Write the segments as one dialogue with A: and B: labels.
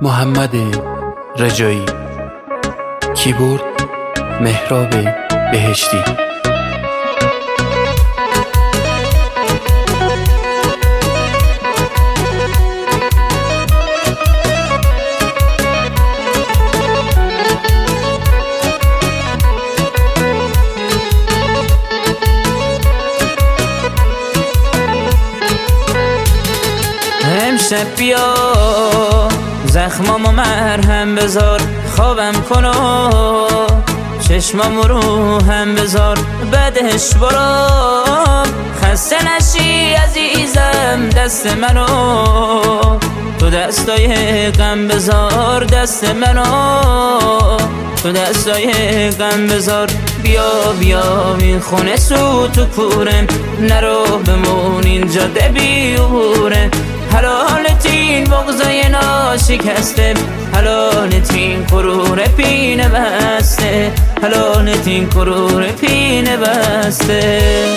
A: محمد رجایی. کیبورد مهراب بهشتی.
B: امشب بیا زخمامو مرهم بذار، خوابم کن و چشمامو رو هم بذار، بعدش برو خسته نشی عزیزم، دست منو تو دستای غم بذار، دست منو تو دستای غم بذار. بیا بیا این خونه سوت و کورم، نرو بمون این جاده بیوره، حلالت این بغضای ناشکسته، حلالت این غرور پینه بسته، حلالت این غرور پینه بسته.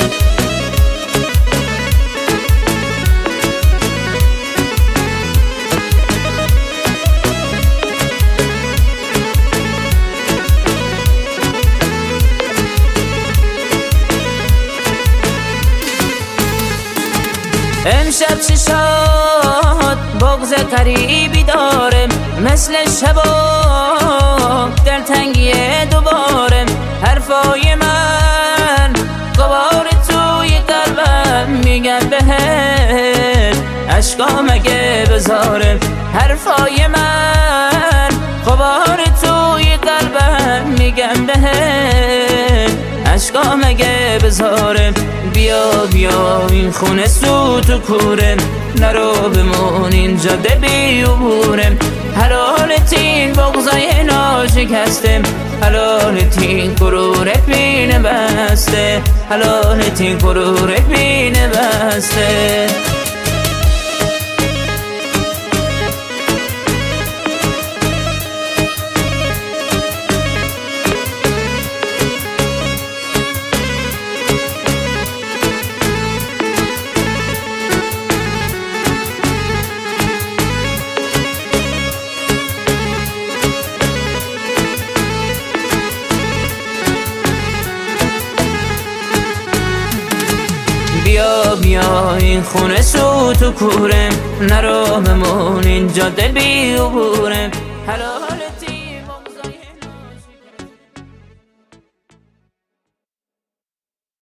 B: امشب چشات بغض قریبی دارم، مثل شبا دلتنگی دوباره، حرفای من غبار توی قلبم، میگم بهت عشقام اگه بذارم، حرفای من غبار توی قلبم، میگم بهت عشقام اگه بذارم. بیا بیا این خونه سوت و کورم، نرو بمون این جاده بیوبورم، حلالت این بغضای ناشکستم، حلالت این غرور پینه بسته، حلالت این غرور پینه بسته. بیا بیا این خونه سوت و کورم، نرو بمون این جاده بیوبورم، حلال